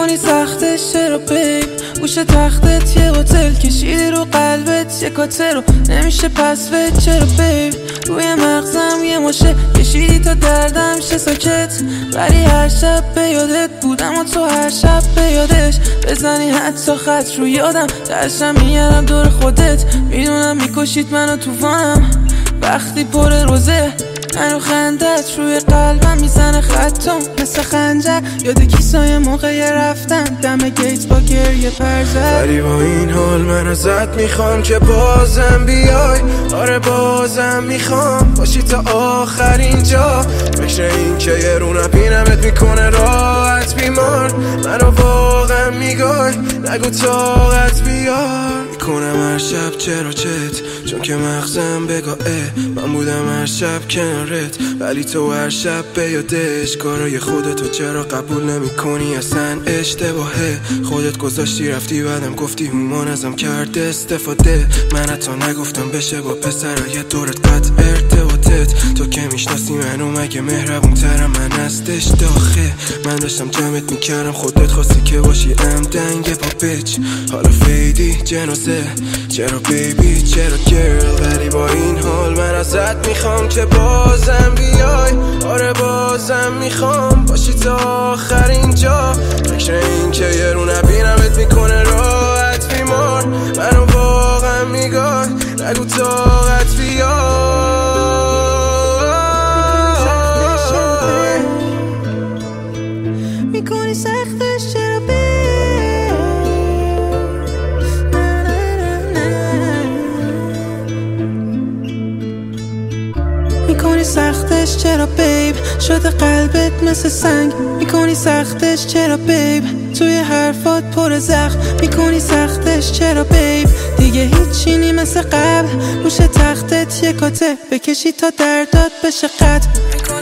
میکنی سختش چرا بیب؟ گوش تختت یه هتل کشیدی رو قلبت یه کاتر رو نمیشه پس ود چرا بیب؟ روی مغزم یه ماشه کشیدی تا دردم شه ساکت، ولی هر شب به یادت بودم و تو هر شب به یادش بزنی حتی خط رو یادم درشم میارم دور خودت، میدونم میکشید منو توفانم وقتی پر روزه منو خندت روی قلبم میزنه خطم مثل خنجر، یاد کیسای موقع رفتن دم گیت با گریه پرزد. ولی با این حال من ازت میخوام که بازم بیای، آره بازم میخوام باشی تا آخرین جا، فکر این که یه رو نبینمت میکنه راحت بیمار، منو واقعا میگای نگو طاقت بیار. میکنم هر شب چرا چت چون که مغزم بگاه من بودم هر شب کنارت، ولی تو هر شب به یادش کارای خودتو چرا قبول نمی کنی؟ اصلا اشتباهه، خودت گذاشتی رفتی بعدم گفتی هومان ازم کرد استفاده، من حتی نگفتم بشه با پسرای دورت قطع ارتباطت، تو که میشناسی منو مگه مهربون ترم من هستش داخل، من داشتم جمعت میکردم خودت خواستی که باشی دنگ با بیچ، حالا فیدی جنازه چرا بیبی چرا گرل، ولی با این حال من ازت میخوام که بازم بیای، آره بازم میخوام باشی تا آخرین جا، فکر این که یه رو نبینمت میکنه راحت بیمار، منو واقعا میگای نگو طاقت بیار. میکنی سختش چرا بیب؟ میکنی سختش چرا بیب؟ شده قلبت مثل سنگ، میکنی سختش چرا بیب؟ توی حرفات پر زخم، میکنی سختش چرا بیب؟ دیگه هیچی نی مثل قبل، روش تختت یه کاته بکشی تا دردات بشه قطع.